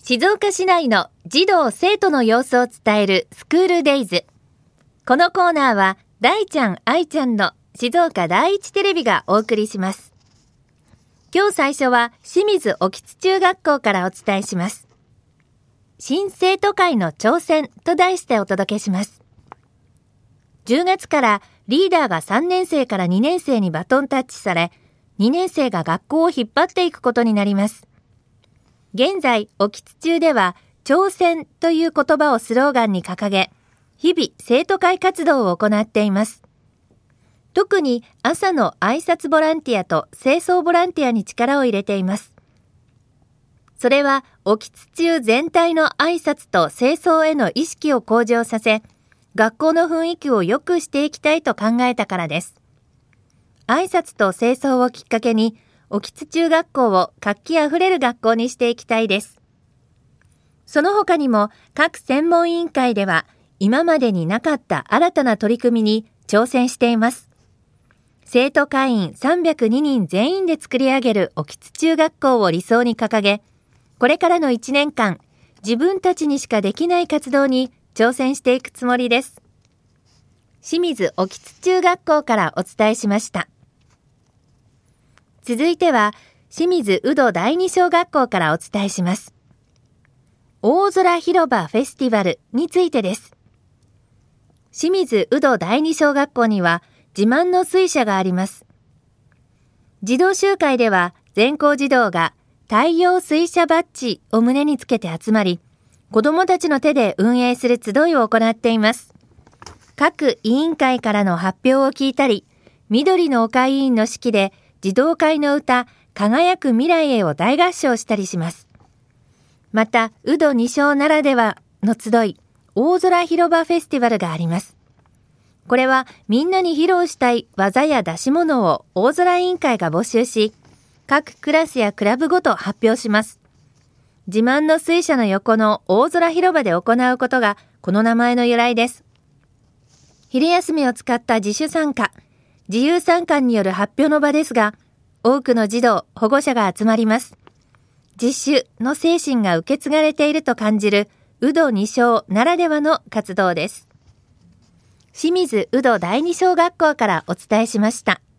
静岡市内の児童生徒の様子を伝えるスクールデイズ。このコーナーは大ちゃん愛ちゃんの静岡第一テレビがお送りします。今日最初は清水興津中学校からお伝えします。新生徒会の挑戦と題してお届けします。10月からリーダーが3年生から2年生にバトンタッチされ、2年生が学校を引っ張っていくことになります。現在、興津中では、挑戦という言葉をスローガンに掲げ、日々生徒会活動を行っています。特に朝の挨拶ボランティアと清掃ボランティアに力を入れています。それは、興津中全体の挨拶と清掃への意識を向上させ、学校の雰囲気を良くしていきたいと考えたからです。挨拶と清掃をきっかけに、興津中学校を活気あふれる学校にしていきたいです。その他にも各専門委員会では今までになかった新たな取り組みに挑戦しています。生徒会員302人全員で作り上げる興津中学校を理想に掲げ、これからの1年間、自分たちにしかできない活動に挑戦していくつもりです。清水興津中学校からお伝えしました。続いては、清水宇土第二小学校からお伝えします。大空広場フェスティバルについてです。清水宇土第二小学校には自慢の水車があります。児童集会では全校児童が太陽水車バッジを胸につけて集まり、子どもたちの手で運営する集いを行っています。各委員会からの発表を聞いたり、緑の丘委員の指揮で児童会の歌、輝く未来へを大合唱したりします。また、宇土二小ならではの集い、大空広場フェスティバルがあります。これはみんなに披露したい技や出し物を大空委員会が募集し、各クラスやクラブごと発表します。自慢の水車の横の大空広場で行うことがこの名前の由来です。昼休みを使った自主参加、自由参観による発表の場ですが、多くの児童、保護者が集まります。自主の精神が受け継がれていると感じる宇土二小ならではの活動です。清水宇土第二小学校からお伝えしました。